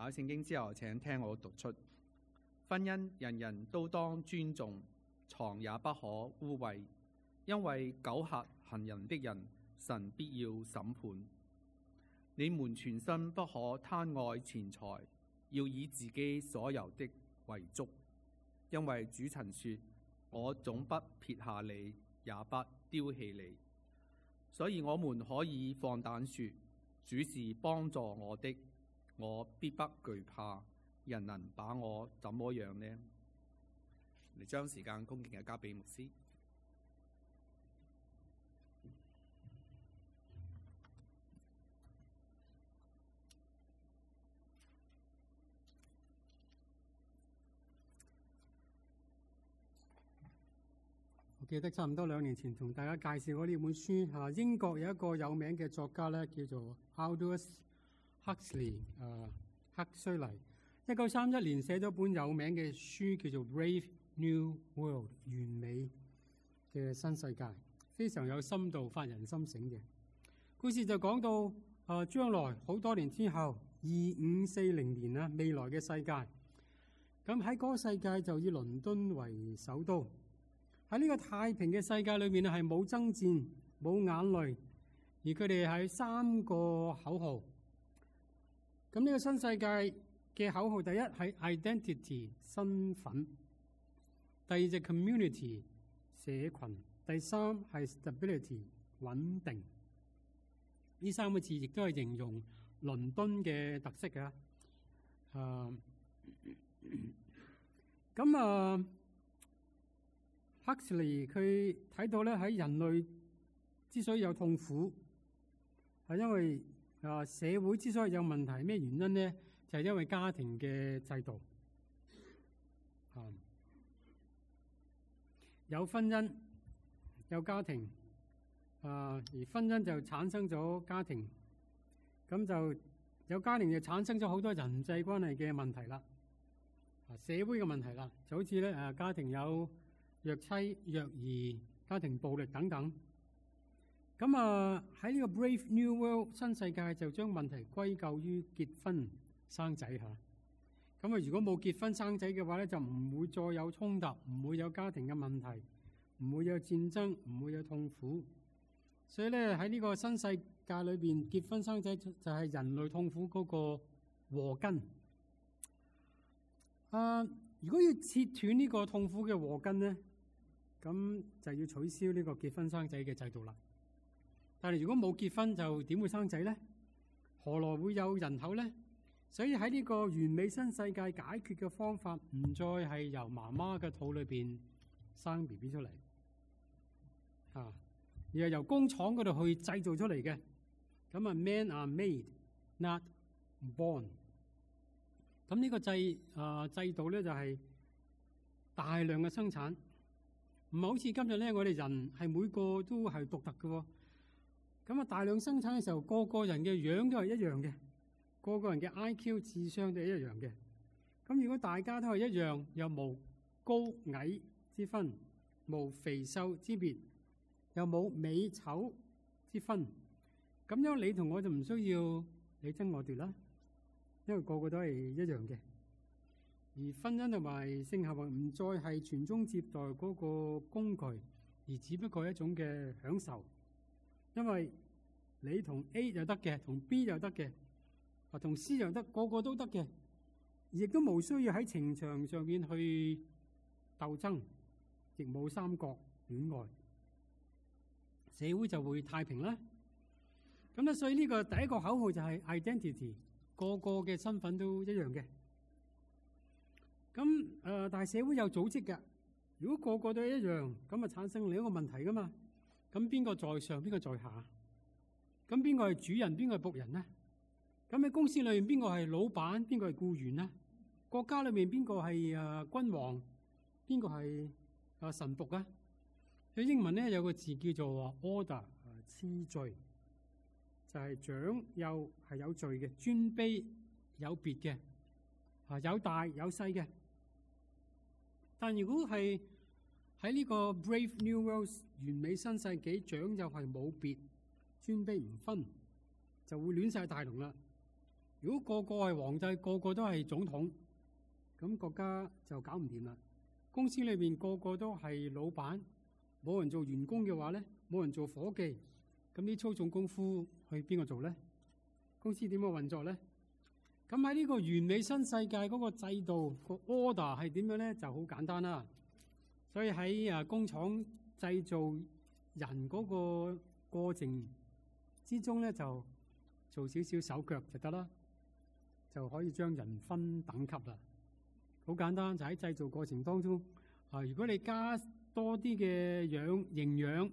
開聖經之後，請聽我讀出：婚姻人人都當尊重，床也不可污穢，因為苟合行淫的人，神必要審判。你們全身不可貪愛錢財，要以自己所有的為足，因為主曾說：我總不撇下你，也不丟棄你。所以我們可以放膽說：主是幫助我的，我必不懼怕。人能把我怎麼樣呢？你將時間恭敬嘅交俾牧師。 我記得差唔多2年前同大家介紹過呢本書。英國有一個有名嘅作家咧，叫做 Aldous Huxley， 赫胥黎。1931年寫咗本有名嘅書，叫做《Brave New World》，完美嘅新世界，非常有深度、發人深省嘅故事。就講到將來好多年之後，2540年啦，未來嘅世界。咁喺嗰個世界就以倫敦為首都。喺呢個太平嘅世界裏面係冇爭戰、冇眼淚，而佢哋係3個口號。咁呢個新世界嘅口號，第一係 identity 身份，第二就 community 社群，第三係 stability 穩定。呢3個字亦都係形容倫敦嘅特色嘅。Huxley 佢睇到咧，喺人類之所以有痛苦，係因為社會之所以有問題，咩原因咧？就係因為家庭嘅制度，有婚姻有家庭，而婚姻就產生咗家庭，咁就有家庭就產生咗好多人際關係嘅問題啦，社會嘅問題啦，就好似咧家庭有虐妻、虐兒、家庭暴力等等。咁喺呢個 Brave New World 新世界就將問題歸咎於結婚生仔嚇。咁如果冇結婚生仔嘅話咧，就唔會再有衝突，唔會有家庭嘅問題，唔會有戰爭，唔會有痛苦。所以咧喺呢個新世界裏邊，結婚生仔就係人類痛苦嗰個禍根。如果要切斷呢個痛苦嘅禍根咧，咁就要取消呢個結婚生仔嘅制度啦。但係如果冇結婚，就點會生仔咧？何來會有人口咧？所以喺呢個完美新世界解決嘅方法，唔再係由媽媽嘅肚裏邊生 BB 出嚟，而係由工廠嗰度去製造出嚟嘅。咁men are made, not born。咁呢個制度咧就係大量嘅生產。唔係好似今日咧，我哋人係每個都係獨特嘅喎。咁大量生產嘅時候，個個人嘅樣都係一樣嘅，個個人嘅 IQ 智商都係一樣嘅。咁如果大家都係一樣，又無高矮之分，無肥瘦之別，又冇美醜之分，咁樣你同我就唔需要你爭我奪啦，因為個個都係一樣嘅。而婚姻同埋性行為唔再係傳宗接代嗰個工具，而只不過係一種嘅享受。因為你同 A 又得嘅，同 B 又得嘅，同 C 又得，個個都得嘅，亦都冇需要喺情場上面去鬥爭，亦冇三角戀愛，社會就會太平啦。咁咧，所以呢個第一個口號就係 identity， 個個嘅身份都一樣嘅。咁但係社會有組織嘅，如果個個都一樣，咁啊產生另一個問題噶嘛。咁邊個在上，邊個在下？咁邊個係主人，邊個係僕人呢？咁喺公司裏面邊個係老闆，邊個係僱員呢？國家裏面邊個係君王，邊個係臣僕啊？喺英文咧有個字叫做 order， 次序，就係長幼係有序嘅，尊卑有別嘅，有大有細嘅。但如果係喺呢個 Brave New World 完美新世紀，長幼係冇別，尊卑唔分，就會亂晒大龍啦。 如果個個係皇帝，個個都係總統，咁國家就搞唔掂啦。公司裏邊個個都係老闆，冇人做員工嘅話咧，冇人做伙計，咁啲操縱功夫去邊個做咧？公司點樣運作咧？咁喺呢個完美新世界嗰個制度個 order 係點樣咧？就好簡單啦。所以喺工廠製造人嗰個過程之中咧，就做少少手腳就得啦，就可以將人分等級啦。好簡單，就喺製造過程當中，如果你加多啲嘅營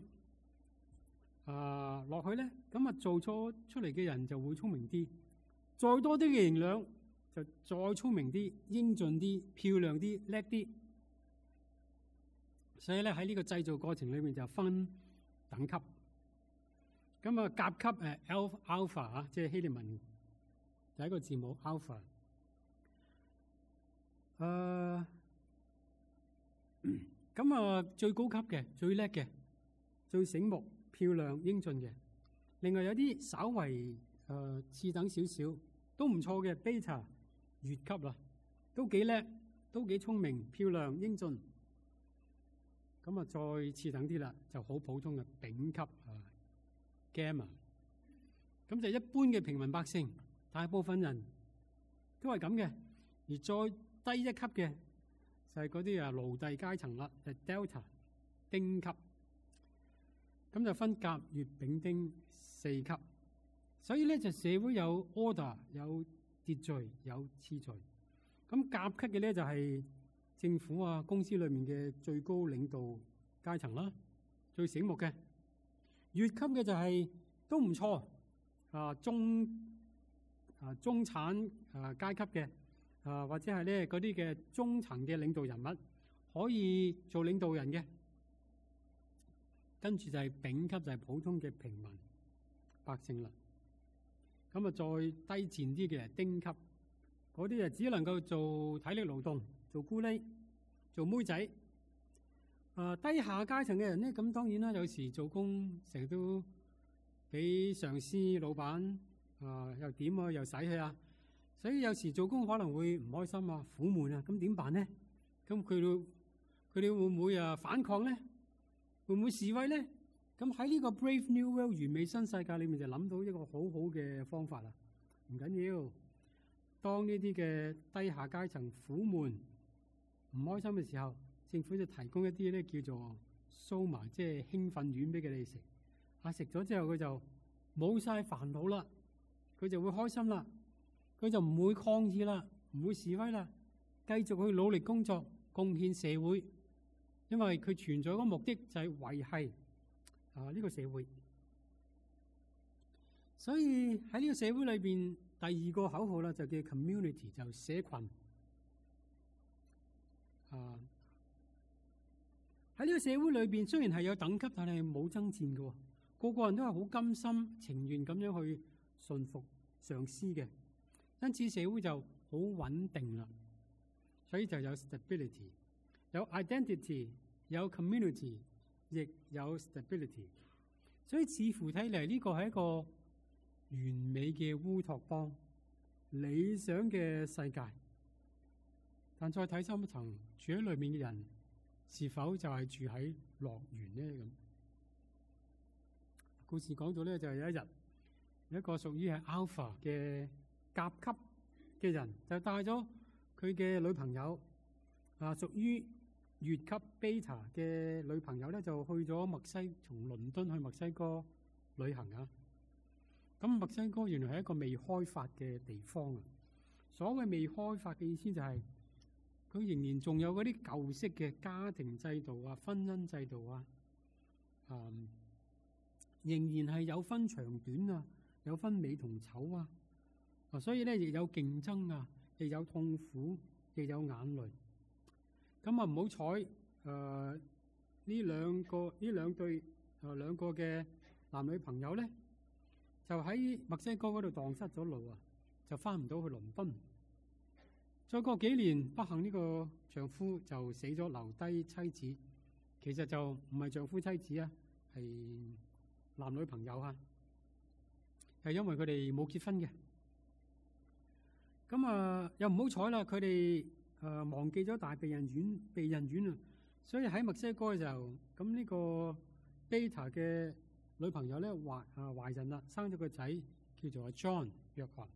養落去咧，咁做錯出嚟嘅人就會聰明啲。再多啲嘅營養就再聰明啲、英俊啲、漂亮啲、叻啲。所以咧喺呢個製造過程裏面就分等級。咁甲級alpha 啊，即係希臘文第一個字母 alpha。最高級嘅、最叻嘅、最醒目、漂亮、英俊嘅。另外有啲稍為次等少少都唔錯嘅 beta 乙級啦，都幾叻，都幾聰明、漂亮、英俊。咁再次等啲啦，就好普通嘅丙級gamma。咁就一般嘅平民百姓，大部分人都係咁嘅。而再低一級嘅就係嗰啲奴隸階層啦，就係 delta 丁級。咁就分甲、乙、丙、丁4級。所以咧就社會有 order， 有秩序，有次序。咁甲級嘅咧就係政府公司裏面嘅最高領導階層啦，最醒目嘅。乙級嘅就係都唔錯，中產階級嘅，或者係咧嗰啲嘅中層嘅領導人物可以做領導人嘅。跟住就係丙級，就係普通嘅平民百姓啦。咁再低賤啲嘅丁級，嗰啲就只能夠做體力勞動，做咕喱，做妹仔。低下階層嘅人咧，咁當然啦，有時做工成日都俾上司、老闆又點又使佢啊，所以有時做工可能會唔開心啊、苦悶啊，咁點辦咧？咁佢哋會唔會反抗咧？會唔會示威咧？咁喺呢個 Brave New World 完美新世界裏面就諗到一個好好嘅方法啦。唔緊要，當呢啲嘅低下階層苦悶唔開心嘅時候，政府就提供一啲咧叫做 Soma， 即係興奮丸俾佢哋食。食咗之後佢就冇晒煩惱啦，佢就會開心啦，佢就唔會抗議啦，唔會示威啦，繼續去努力工作，貢獻社會。因為佢存在嘅目的就係維繫呢個社會。所以喺呢個社會裏邊，第二個口號啦就叫 community， 就社群。喺呢個社會裏邊，雖然係有等級，但係冇爭戰嘅，個個人都係好甘心情願咁樣去順服上司嘅，因此社會就好穩定啦。所以就有 stability， 有 identity， 有 community， 亦有 stability。所以似乎睇嚟呢個係一個完美嘅烏托邦，理想嘅世界。但再睇深一層，住喺裏面嘅人是否就係住喺樂園呢？咁故事講到咧，就係有一日，有一個屬於係 Alpha 嘅甲級嘅人，就帶咗佢嘅女朋友，屬於乙級 Beta 嘅女朋友咧，就去咗從倫敦去墨西哥旅行啊。咁墨西哥原來係一個未開發嘅地方啊。所謂未開發嘅意思就係佢仍然仲有嗰啲舊式嘅家庭制度啊、婚姻制度啊，仍然係有分長短啊，有分美同醜啊。所以咧亦有競爭啊，亦有痛苦，亦有眼淚。咁唔好彩，呢兩個嘅男女朋友咧，就喺墨西哥嗰度蕩失咗路啊，就翻唔到去倫敦。再過幾年，不幸呢個丈夫就死咗，留低妻子。其實就唔係丈夫妻子啊，係男女朋友啊，係因為佢哋冇結婚嘅。 咁又唔好彩啦，佢哋忘記咗大避孕丸啊，所以喺墨西哥嘅時候，咁呢個 Beta 嘅女朋友咧懷孕啦，生咗個仔叫做阿 John 約翰。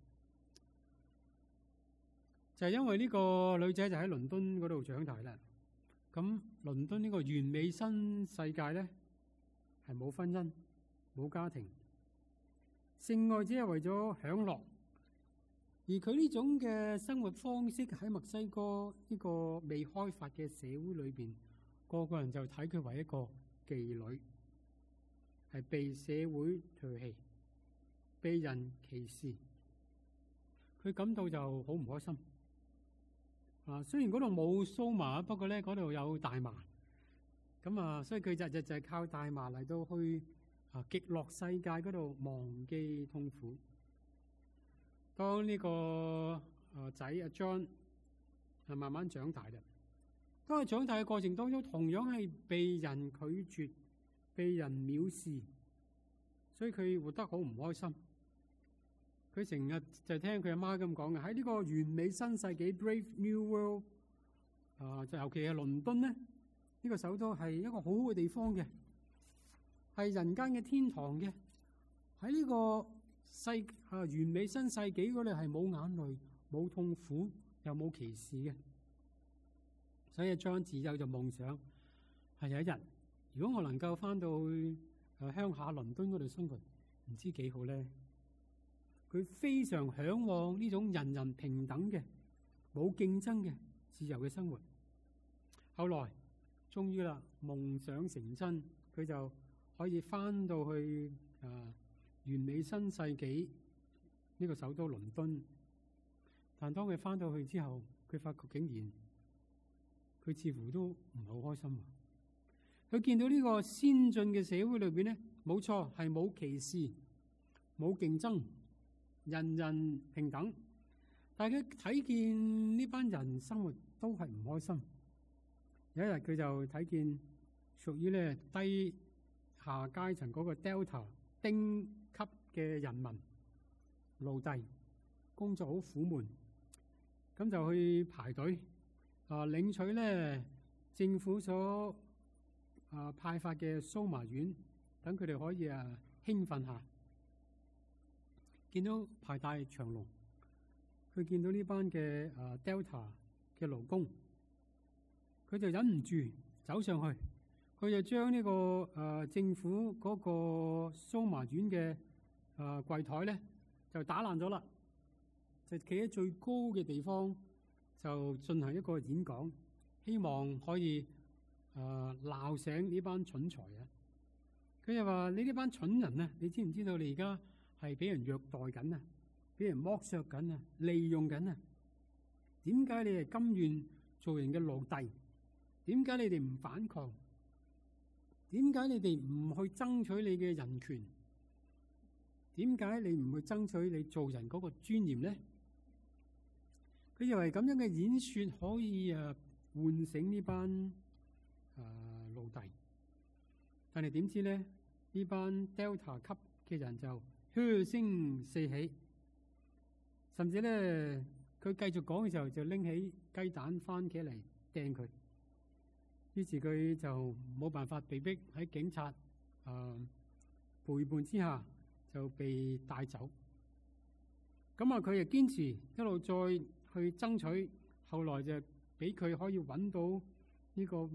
就係因為呢個女仔就喺倫敦嗰度長大啦。咁倫敦呢個完美新世界咧，係冇婚姻、冇家庭，性愛只係為咗享樂。而佢呢種嘅生活方式喺墨西哥呢個未開發嘅社會裏邊，個個人就睇佢為一個妓女，係被社會唾棄、被人歧視。佢感到就好唔開心。雖然嗰度冇蘇麻，不過咧嗰度有大麻。咁所以佢日日就係靠大麻嚟到去極樂世界嗰度忘記痛苦。當呢個仔阿 John 係慢慢長大啦，當佢長大嘅過程當中，同樣係被人拒絕、被人藐視，所以佢活得好唔開心。佢成日就聽佢阿媽咁講嘅，喺呢個完美新世紀 Brave New World 就尤其係倫敦咧，呢個首都係一個好好嘅地方嘅，係人間嘅天堂嘅。喺呢個完美新世紀嗰度係冇眼淚、冇痛苦又冇歧視嘅。所以John自幼就夢想係有一日，如果我能夠翻到去鄉下倫敦嗰度生活，唔知幾好咧。佢非常向往呢種人人平等嘅、冇競爭嘅自由嘅生活。後來終於啦，夢想成真，佢就可以翻到去完美新世紀呢個首都倫敦。但當佢翻到去之後，佢發覺竟然佢似乎都唔係好開心。佢見到呢個先進嘅社會裏邊咧，冇錯係冇歧視、冇競爭。人人平等，但係佢睇見呢班人生活都係唔開心。有一日佢就睇見屬於咧低下階層嗰個 Delta 丁級嘅人民奴隸，工作好苦悶，咁就去排隊領取咧政府所派發嘅蘇麻丸，等佢哋可以興奮下。見到排大長龍，佢見到呢班嘅Delta 嘅勞工，佢就忍唔住走上去，佢就將呢個政府嗰個蘇麻丸嘅櫃台咧就打爛咗啦，就企喺最高嘅地方就進行一個演講，希望可以鬧醒呢班蠢材啊！佢就話：你呢班蠢人啊，你知唔知道你而家係俾人虐待緊啊，俾人剝削緊啊，利用緊啊！點解你係甘願做人嘅奴隸？點解你哋唔反抗？點解你哋唔去爭取你嘅人權？點解你唔去爭取你做人嗰個尊嚴咧？佢以為咁樣嘅演說可以喚醒呢班奴隸，但係點知咧？呢班 Delta 級嘅人就噓聲四起，甚至咧佢繼續講嘅時候就拎起雞蛋、番茄嚟掟佢。於是佢就冇辦法，被逼喺警察陪伴之下就被帶走。咁佢又堅持一路再去爭取，後來就俾佢可以揾到呢個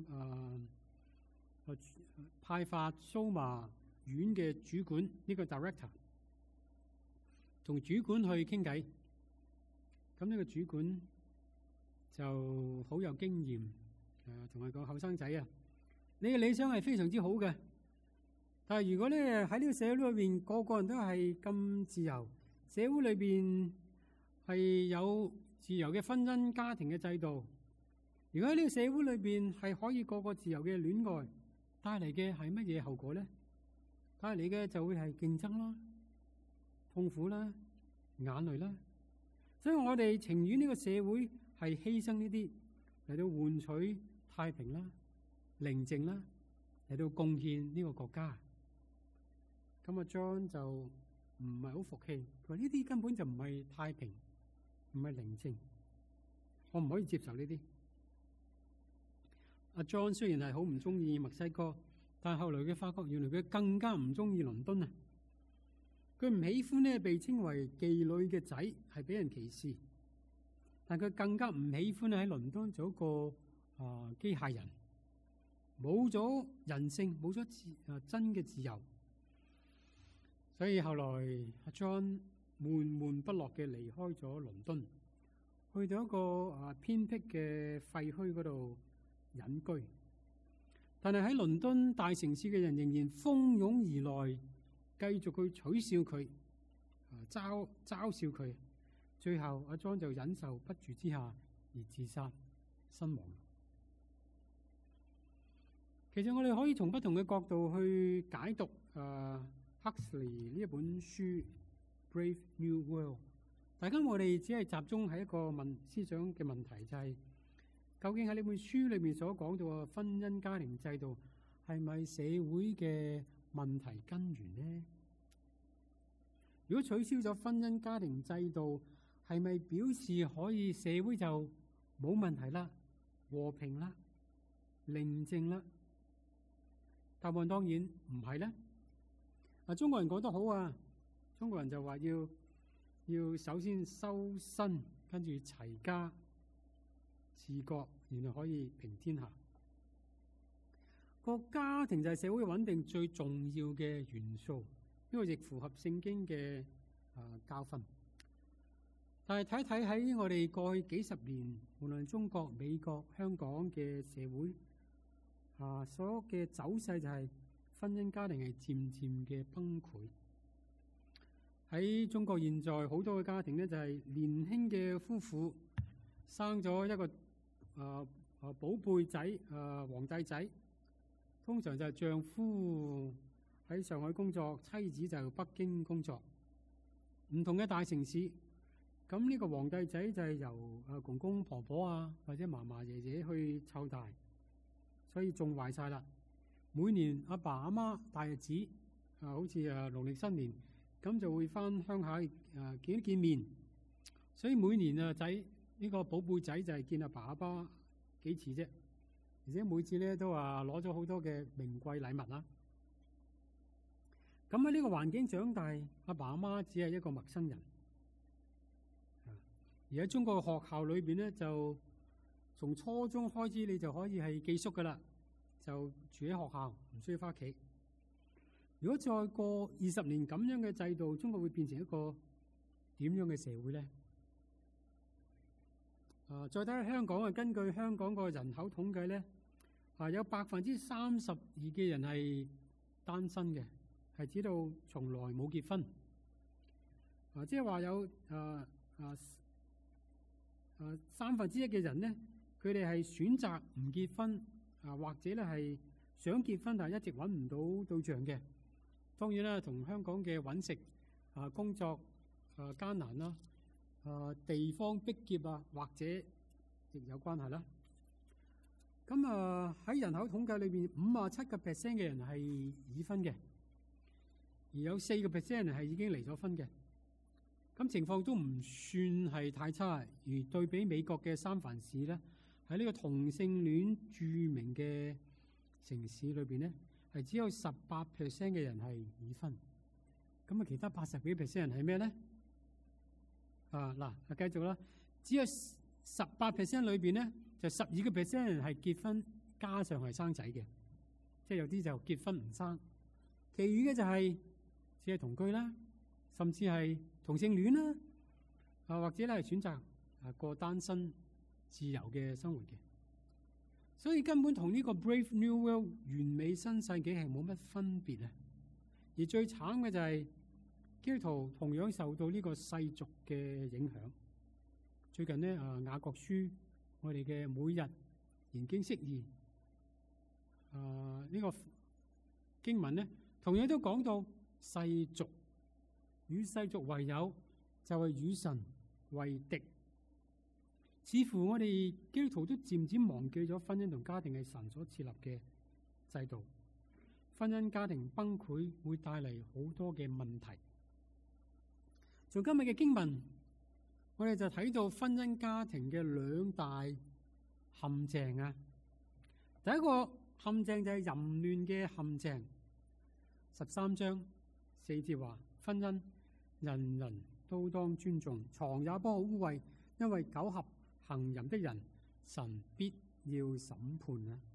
派發蘇麻丸嘅主管，呢個 director 同主管去傾偈。咁呢個主管就好有經驗，同佢講：後生仔啊，你嘅理想係非常之好嘅，但係如果咧喺呢個社會裏邊個個人都係咁自由，社會裏邊係有自由嘅婚姻家庭嘅制度，如果喺呢個社會裏邊係可以個個自由嘅戀愛，帶嚟嘅係乜嘢後果咧？帶嚟嘅就會係競爭啦、痛苦啦、眼淚啦。所以我哋情願呢個社會係犧牲呢啲嚟到換取太平啦、寧靜啦，嚟到貢獻呢個國家。咁John 就唔係好服氣，佢話呢啲根本就唔係太平， 唔係寧靜。我唔可以接受呢啲。阿 John 雖然係好唔中意墨西哥，但係後來佢發覺原來佢更加唔中意倫敦啊！佢唔喜歡呢被稱為妓女嘅仔係俾人歧視，但佢更加唔喜歡喺倫敦做一個機械人，冇咗人性，冇咗真嘅自由。所以後來阿 John 悶悶不樂嘅離開咗倫敦，去到一個偏僻嘅廢墟嗰度隱居。但係喺倫敦大城市嘅人仍然蜂擁而來，繼續去取笑佢，嘲笑佢。最後阿 John 就忍受不住之下而自殺身亡。其實我哋可以從不同嘅角度去解讀Huxley 呢一本書《Brave New World》。大家我哋只係集中喺一個思想嘅問題，就係究竟喺呢本書裏面所講到嘅婚姻家庭制度係咪社會嘅問題根源呢？如果取消咗婚姻家庭制度，係咪表示可以社會就冇問題啦、和平啦、寧靜啦？答案當然唔係啦。中國人講得好啊，中國人就話要首先修身，跟住齊家治國，然後可以平天下。個家庭就係社會穩定最重要嘅元素，呢個亦符合聖經嘅教訓。但係睇一睇喺我哋過去幾十年，無論中國、美國、香港嘅社會所嘅走勢就係婚姻家庭係漸漸嘅崩潰。喺中國現在好多嘅家庭呢，就係年輕嘅夫婦生咗一個寶貝仔皇帝仔，通常就係丈夫喺上海工作，妻子就北京工作，唔同嘅大城市。咁呢個皇帝仔就係由公公婆婆或者嫲嫲爺爺去湊大，所以縱壞晒啦。每年阿爸阿媽大日子好似農曆新年咁，就會翻鄉下見一見面。所以每年呢個寶貝仔就係見阿爸阿媽幾次啫，而且每次咧都話攞咗好多嘅名貴禮物啦。咁喺呢個環境長大，阿爸阿媽只係一個陌生人。而喺中國嘅學校裏邊咧，就從初中開始你就可以係寄宿噶啦，就住喺學校，唔需要翻屋企。如果再過20年咁樣嘅制度，中國會變成一個點樣嘅社會咧？再睇下香港根據香港個人口統計咧，有32%嘅人係單身嘅，係指到從來冇結婚。即係話有1/3嘅人咧，佢哋係選擇唔結婚，或者咧係想結婚，但係一直揾唔到對象嘅。當然啦，同香港嘅揾食工作艱難啦，地方逼仄或者亦有關係啦。咁喺人口統計裏邊，57% 嘅人係已婚嘅，而有4% 人係已經離咗婚嘅。咁情況都唔算係太差，而對比美國嘅三藩市咧，喺呢個同性戀著名嘅城市裏邊咧，係只有18% 嘅人係已婚。咁其他80幾%人係咩咧？繼續啦，只有18% 裏邊咧，就12% 人係結婚加上係生仔嘅，即係有啲就結婚唔生，其餘嘅就係只係同居啦，甚至係同性戀啦，或者咧係選擇過單身自由嘅生活嘅，所以根本同呢個 Brave New World 完美新世紀係冇乜分別啊！而最慘嘅就係基督徒同樣受到呢個世俗嘅影響。最近呢，雅各書我哋嘅每日研經釋義呢個經文呢，同樣都講到世俗。與世俗為友，就係與神為敵。似乎我哋基督徒都漸漸忘記咗婚姻同家庭係神所設立嘅制度。婚姻家庭崩潰會帶嚟好多嘅問題。從今日嘅經文， 我哋就睇到婚姻家庭嘅兩大陷阱啊！第一個陷阱就係淫亂嘅陷阱。13章4節話：婚姻人人都當尊重，床也不可污穢，因為苟合行淫的人，神必要審判啊！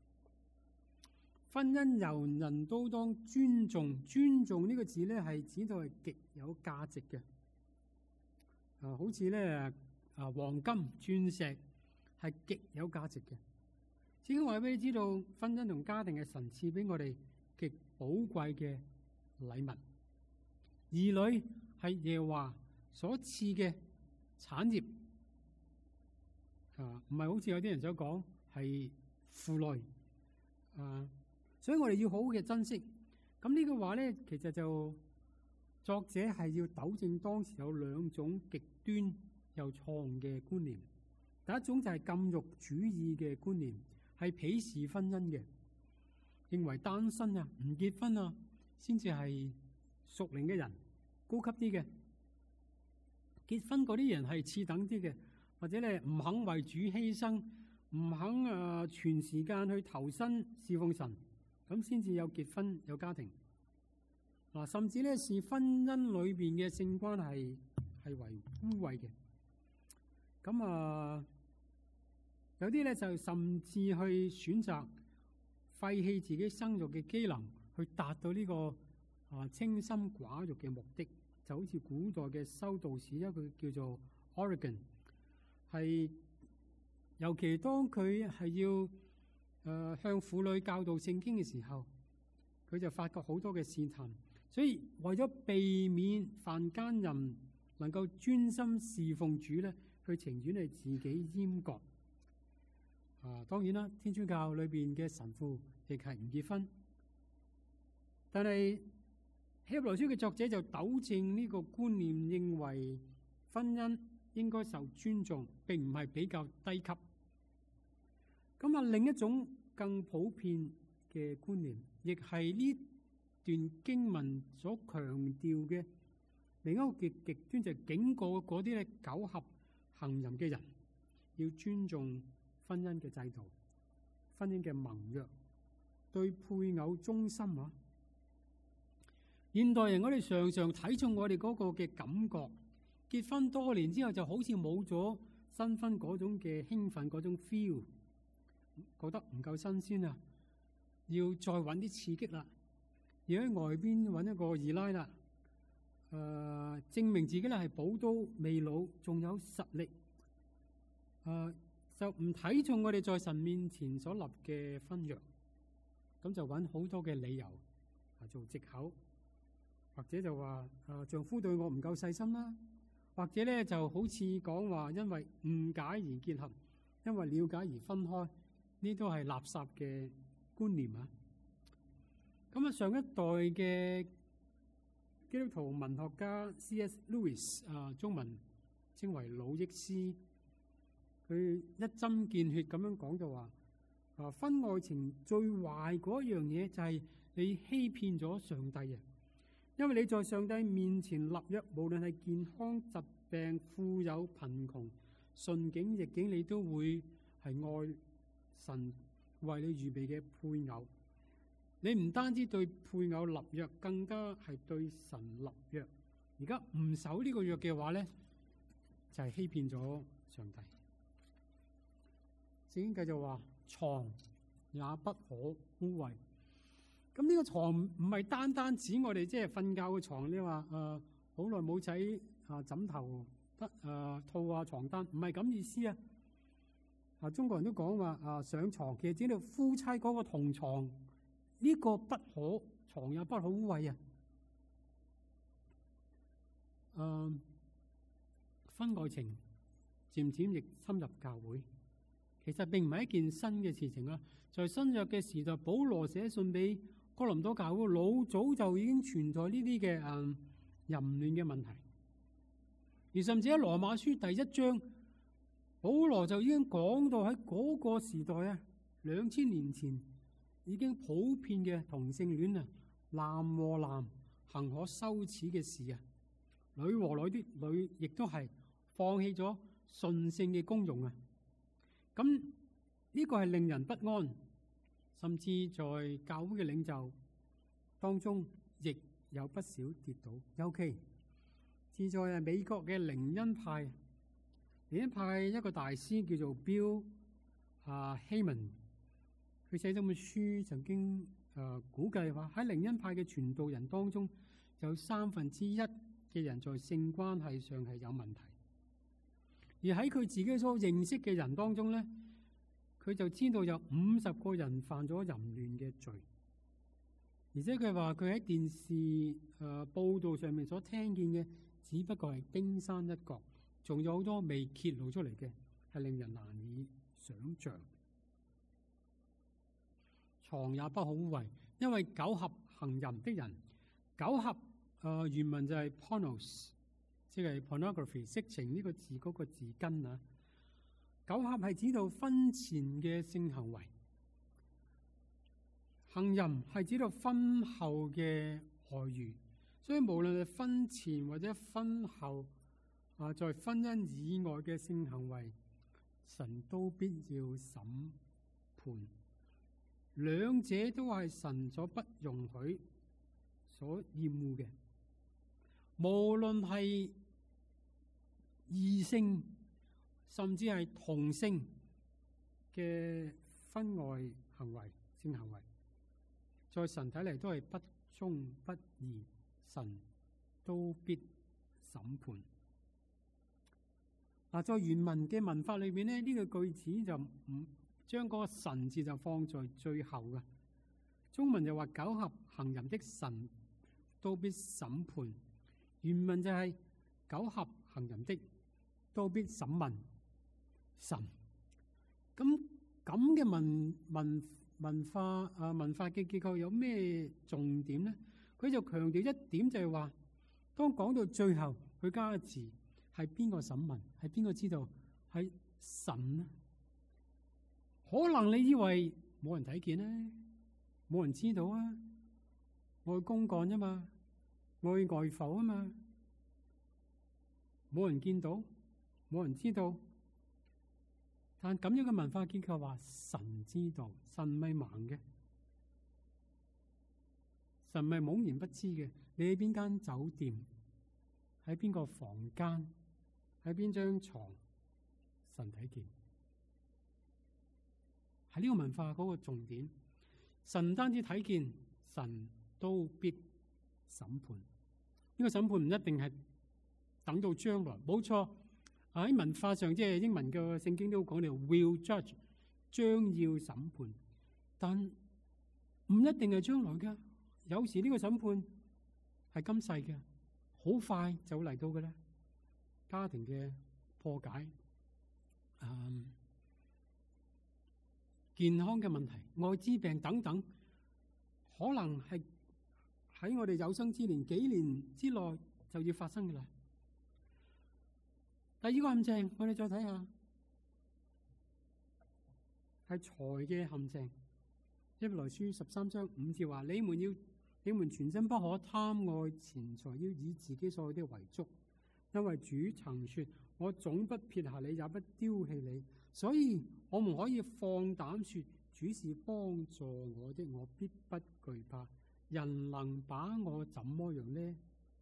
婚姻人人都當尊重，尊重呢個字咧係指到係極有價值嘅。好似咧黃金、鑽石係極有價值嘅。聖經話俾你知道，婚姻同家庭係神賜俾我哋極寶貴嘅禮物。兒女係耶和華所賜嘅產業，唔係好似有啲人所講係負累。所以我哋要好好嘅珍惜。咁呢個話咧，其實就作者係要糾正當時有兩種極端又錯誤嘅觀念。第一種就係禁欲主義嘅觀念，係鄙視婚姻嘅，認為單身啊、唔結婚啊，先至係屬靈嘅人，高級啲嘅。結婚嗰啲人係次等啲嘅，或者咧唔肯為主犧牲，唔肯全時間去投身侍奉神，咁先至有結婚有家庭。甚至咧視婚姻裏邊嘅性關係係為污穢嘅。咁有啲咧就甚至去選擇廢棄自己生育嘅機能，去達到呢個清心寡欲嘅目的。就好似古代嘅修道士，一個叫做 Origen， 係尤其當佢係要向婦女教導聖經嘅時候，佢就發覺好多嘅試探。所以為咗避免犯奸淫，能夠專心侍奉主咧，佢情願係自己閹割。當然啦，天主教裏邊嘅神父亦係唔結婚，但係希伯來書嘅作者就糾正呢個觀念，認為婚姻應該受尊重，並唔係比較低級。另一種更普遍嘅觀念，亦係呢段經文所強調嘅另一個極端，就係警告嗰啲咧苟合行淫嘅人，要尊重婚姻嘅制度、婚姻嘅盟約，對配偶忠心啊！現代人我哋常常睇重我哋嗰個嘅感覺，結婚多年之後就好似冇咗新婚嗰種嘅興奮嗰種 feel， 覺得唔夠新鮮啊，要再揾啲刺激啦。而喺外邊揾一個二奶啦，證明自己咧係寶刀未老，仲有實力，就唔睇重我哋在神面前所立嘅婚約，咁就揾好多嘅理由做藉口，或者就話丈夫對我唔夠細心啦，或者咧就好似講話因為誤解而結合，因為了解而分開，呢都係垃圾嘅觀念啊！上一代嘅基督徒文學家 C.S. Lewis 中文稱為魯益斯，佢一針見血咁樣講就話：婚外情最壞嗰一樣嘢就係你欺騙咗上帝啊！因為你在上帝面前立約，無論係健康、疾病、富有、貧窮、順境逆境，你都會係愛神為你預備嘅配偶。你唔單止對配偶立約，更加係對神立約。而家唔守呢個約嘅話咧，就係欺騙咗上帝。聖經繼續話：床也不可污穢。咁呢個床唔係單單指我哋即係瞓覺嘅床，你話好耐冇洗枕頭、套啊床單，唔係咁意思啊！中國人都講話上床，其實指到夫妻嗰個同床。呢個不可，床也不可污穢啊！婚外情漸漸亦深入教會，其實並唔係一件新嘅事情啊！在新約嘅時代，保羅寫信俾哥林多教會，老早就已經存在呢啲嘅淫亂嘅問題，而甚至喺羅馬書第1章，保羅就已經講到喺嗰個時代2000年前。已經普遍嘅同性戀男和男行可羞恥嘅事女和女亦都係放棄咗順性嘅功用啊！咁呢個係令人不安，甚至在教會嘅領袖當中，亦有不少跌倒。尤其自在美國嘅靈恩派，靈恩派一個大師叫做 Bill Heyman， 佢寫咗本書，曾經估計話喺靈恩派嘅傳道人當中，有1/3嘅人在性關係上係有問題。而喺佢自己所認識嘅人當中咧，佢就知道有50個人犯咗淫亂嘅罪，而且佢話佢喺電視報道上面所聽見嘅，只不過係冰山一角，仲有好多未揭露出嚟嘅，係令人難以想像。床也不可污穢，因為苟合行淫的人，苟合原文就係 pornos。即係 pornography， 色情呢個字嗰個字根啊，苟合係指到婚前嘅性行為，行淫係指到婚後嘅外遇，所以無論係婚前或者婚後在婚姻以外嘅性行為，神都必要審判，兩者都係神所不容許、所厭惡嘅，無論係異性甚至係同性嘅婚外行為、性行為，在神睇嚟都係不忠不義，神都必審判。在原文嘅文法裏邊咧，呢個句子就唔將嗰個神字就放在最後嘅。中文就話苟合行淫的神都必審判，原文就係苟合行淫的都必審問神。咁嘅文化嘅結構有咩重點咧？佢就強調一點，就係話，當講到最後，佢加個字係邊個審問？係邊個知道？係神啊！可能你以為冇人睇見咧，冇人知道啊，我去公幹啫嘛，我去外埠啊嘛，冇人見到。冇人知道，但咁樣嘅文化結構話神知道，神唔係盲嘅，神唔係懵然不知嘅。你喺邊間酒店，喺邊個房間，喺邊張床，神睇見。喺呢個文化嗰個重點，神唔單止睇見，神都必審判。呢個審判唔一定係等到將來，冇錯。喺文化上，即係英文嘅聖經都講到 will judge， 將要審判，但唔一定係將來嘅。有時呢個審判係今世嘅，好快就會嚟到嘅咧。家庭嘅破解，健康嘅問題、愛滋病等等，可能係喺我哋有生之年、幾年之內就要發生嘅啦。第二個陷阱，我哋再睇下，係財嘅陷阱。希伯來書13章5節話：你們全身不可貪愛錢財，要以自己所有的為足，因為主曾說：我總不撇下你，也不丟棄你。所以我們可以放膽說：主是幫助我的，我必不懼怕。人能把我怎麼樣呢？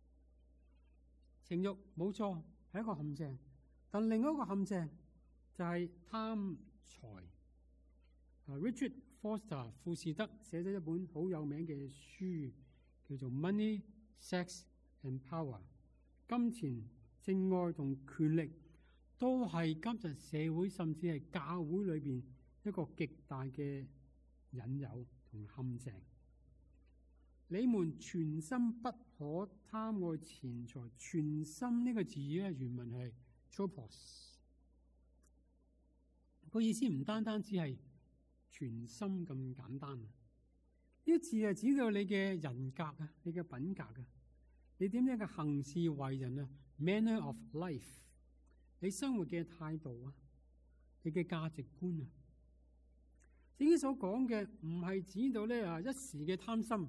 情慾冇錯係一個陷阱。但另一個陷阱就係貪財。Richard Foster 富士德寫咗一本好有名嘅書，叫做《Money, Sex and Power》。金錢、性愛同權力都係今日社會甚至係教會裏邊一個極大嘅引誘同陷阱。你們全心不可貪愛錢財。全心呢個字咧，原文係Tropos， 個意思唔單單只係全心咁簡單啊！呢個字係指到你嘅人格啊，你嘅品格啊，你點樣嘅行事為人啊 ，manner of life， 你生活嘅態度啊，你嘅價值觀啊。聖經所講嘅唔係指到咧一時嘅貪心，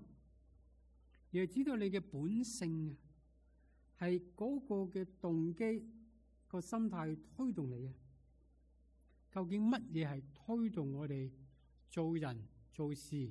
而係指到你嘅本性啊，係嗰個嘅動機。 個心態推動你啊？究竟乜嘢係推動我哋做人做事、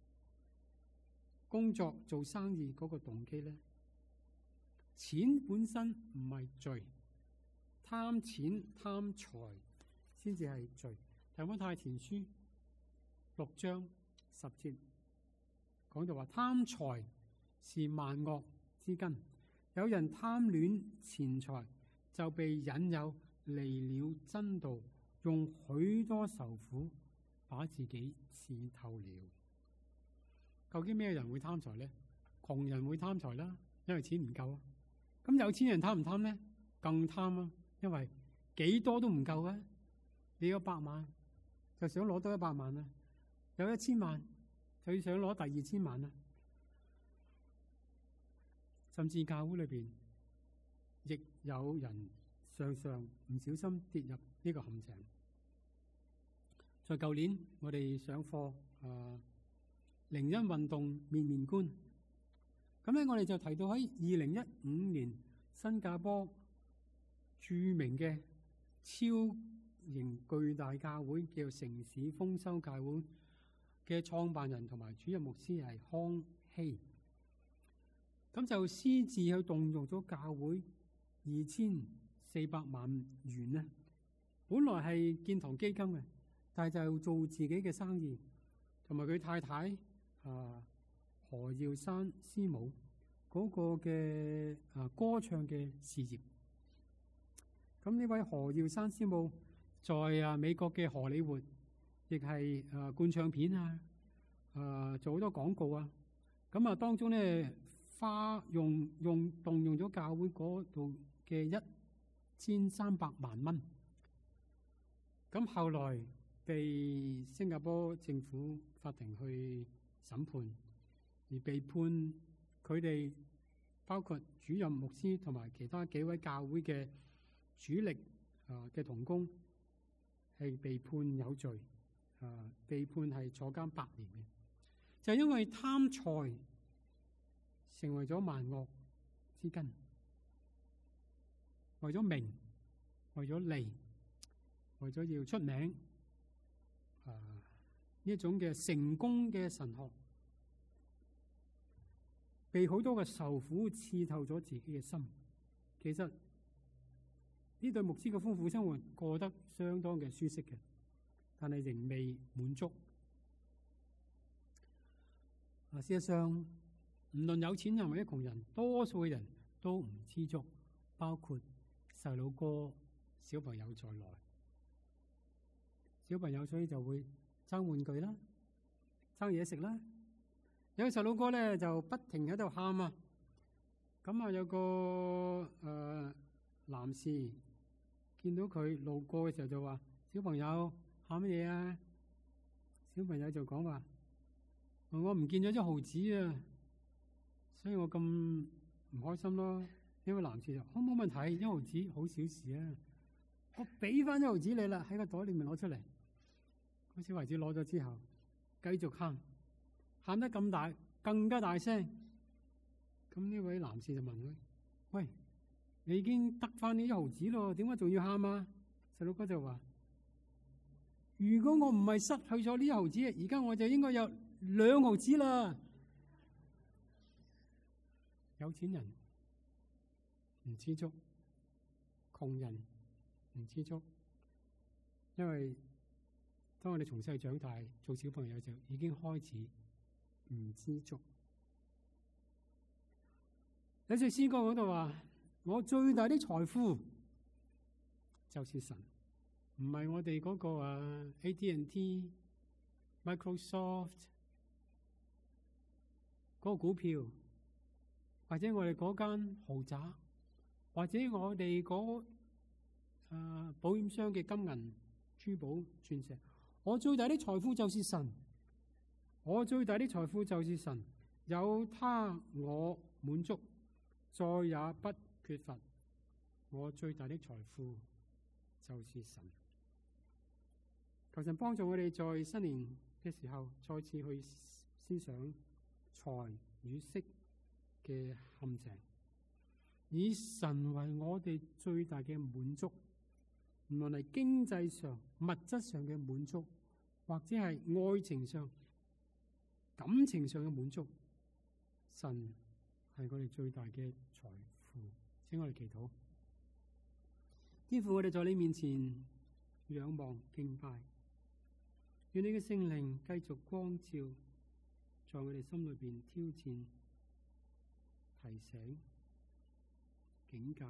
工作做生意嗰個動機咧？錢本身唔係罪，貪錢貪財先至係罪。提摩太前書6章10節講到話，貪財是萬惡之根，有人貪戀錢財，就被引誘離了真道，用許多愁苦把自己刺透了。究竟咩人會貪財呢？窮人會貪財啦，因為錢唔夠啊。咁有錢人貪唔貪呢？更貪啊，因為幾多都唔夠啊。你有100萬就想攞多100萬啊，有1000萬就要想攞第2000萬啊。甚至教會裏邊亦有人常常唔小心跌入呢個陷阱。在舊年我哋上課靈恩運動面面觀，咁咧我哋就提到喺2015年新加坡著名嘅超型巨大教會叫城市豐收教會嘅創辦人同埋主任牧師係康希，咁就私自去動用咗教會2400萬元咧，本來係建堂基金嘅，但係就做自己嘅生意，同埋佢太太何耀珊師母嗰個嘅歌唱嘅事業。咁呢位何耀珊師母在美國嘅荷里活，亦係灌唱片做好多廣告啊。咁當中咧動用咗教會嗰度嘅1300萬蚊。咁後來被新加坡政府法庭去審判，而被判佢哋包括主任牧師同埋其他幾位教會嘅主力嘅同工係被判有罪，被判係坐監8年嘅，就係因為貪財成為咗萬惡之根，為咗名，為咗利，為咗要出名，呢一種嘅成功嘅神學，被好多嘅愁苦刺透咗自己嘅心。其實呢對牧師嘅夫婦生活過得相當嘅舒適嘅，但係仍未滿足。事實上，唔論有錢人或者窮人，多數嘅人都唔知足，包括細佬哥、小朋友在內。小朋友所以就會爭玩具啦，爭嘢食啦。有個細佬哥咧就不停喺度喊啊。咁有個男士見到佢路過嘅時候就話：小朋友喊乜嘢啊？小朋友就講話：我唔見咗1毫子啊，所以我咁唔開心咯。呢位男士就：冇問題，1毫子好小事啊，我俾翻1毫子你啦，喺個袋裏面攞出嚟。嗰小孩子攞咗之後，繼續喊，喊得咁大，更加大聲。咁呢位男士就問佢：喂，你已經得翻呢1毫子咯，點解仲要喊啊？細佬哥就話：如果我唔係失去咗呢1毫子，而家我就應該有2毫子啦。有錢人唔知足，窮人唔知足，因為當我哋從細長大做小朋友就已經開始唔知足。有隻詩歌嗰度話：我最大的財富就是神，唔係我哋嗰個AT&T、Microsoft 嗰個股票，或者我哋嗰間豪宅，或者我哋嗰保險箱嘅金銀珠寶鑽石。我最大的財富就是神，我最大的財富就是神，有他我滿足，再也不缺乏。我最大的財富就是神。求神幫助我哋在新年嘅時候再次去思想財與色嘅陷阱，而以神為我哋最大嘅滿足，無論係經濟上、物質上嘅滿足，或者係愛情上、感情上嘅滿足，神係我哋最大嘅財富。請我哋祈禱。天父，我哋在你面前仰望敬拜，願你嘅聖靈繼續光照，在我哋心裏邊挑戰、提醒、警戒，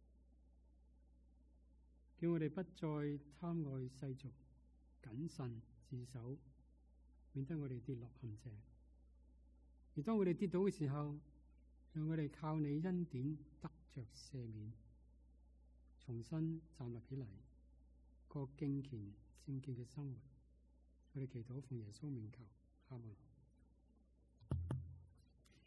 叫我哋不再貪愛世俗，謹慎自守，免得我哋跌落陷阱。而當我哋跌倒嘅時候，讓我哋靠你恩典得着赦免，重新站立起嚟，過敬虔聖潔嘅生活。我哋祈禱奉耶穌名求，阿門。